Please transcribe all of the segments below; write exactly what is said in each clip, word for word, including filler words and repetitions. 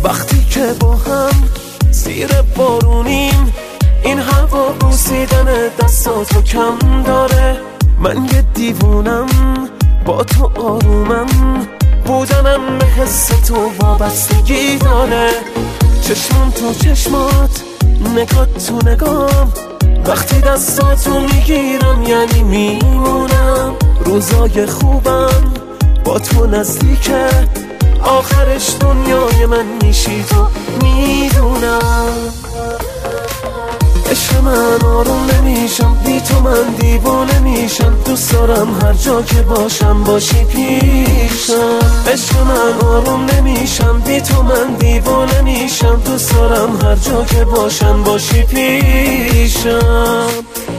وقتی که با هم زیر بارونیم، این هوا بوسیدن دستاتو کم داره. من یه دیوونم با تو آرومم، بودنم به حس تو وابستگی داره. چشمم تو چشمات، نگاه تو نگام، وقتی دستاتو میگیرم یعنی میمونم. روزای خوبم با تو نزدیکه، آخرش دنیای من میشی تو میدونم. عشق من آروم نمیشم بی تو، من دیوانه میشم. دوست دارم هر جا که باشم باشی پیشم. عشق من آروم نمیشم بی تو، من دیوانه میشم. دوست دارم هر جا که باشم باشی پیشم.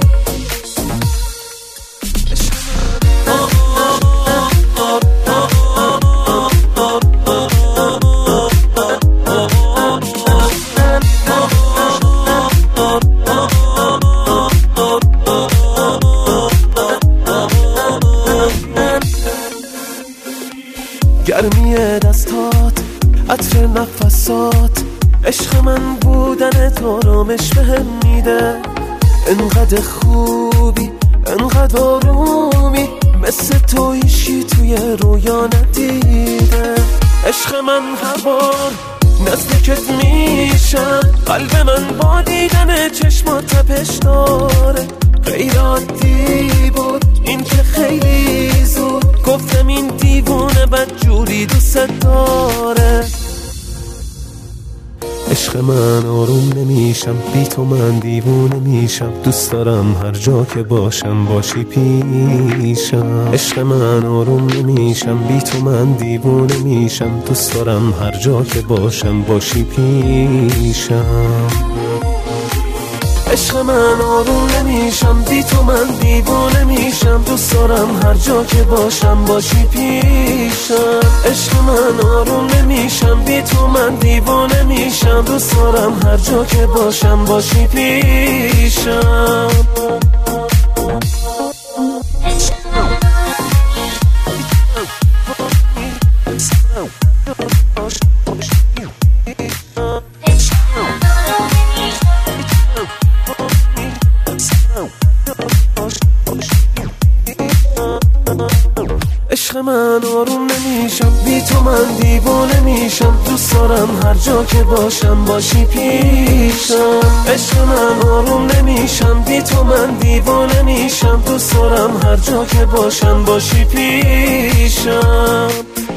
گرمی دستات، عطر نفسات، عشق من بودن تو آرامش بهم میده. انقدر خوبی، انقدر آرومی، مثل تو هیچی توی رویا ندیده. عشق من هر بار نزدیکت میشم، قلب من با دیدن چشمات تپش داره. غیر عادی بود این که خیلی زود گفتم این دیوونه بدجوری دوست داره. عشق من آروم نمیشم بی تو، من دیوونه میشم. دوست دارم هر جا که باشم باشی پیشم. عشق من آروم نمیشم بی تو، من دیوونه میشم. دوست دارم هر جا که باشم باشی پیشم. عشق من آروم نمیشم بی تو، من دیوانه میشم. دوست دارم هر جا که باشم باشی پیشم. عشق من آروم نمیشم بی تو، من دیوانه میشم. دوست دارم هر جا که باشم باشی پیشم. عشق من آروم نمیشم بی تو، من دیوانه میشم. دوست دارم هر جا که باشم باشی پیشم. عشق من آروم نمیشم بی تو، من دیوانه میشم. دوست دارم هر جا که باشم باشی پیشم.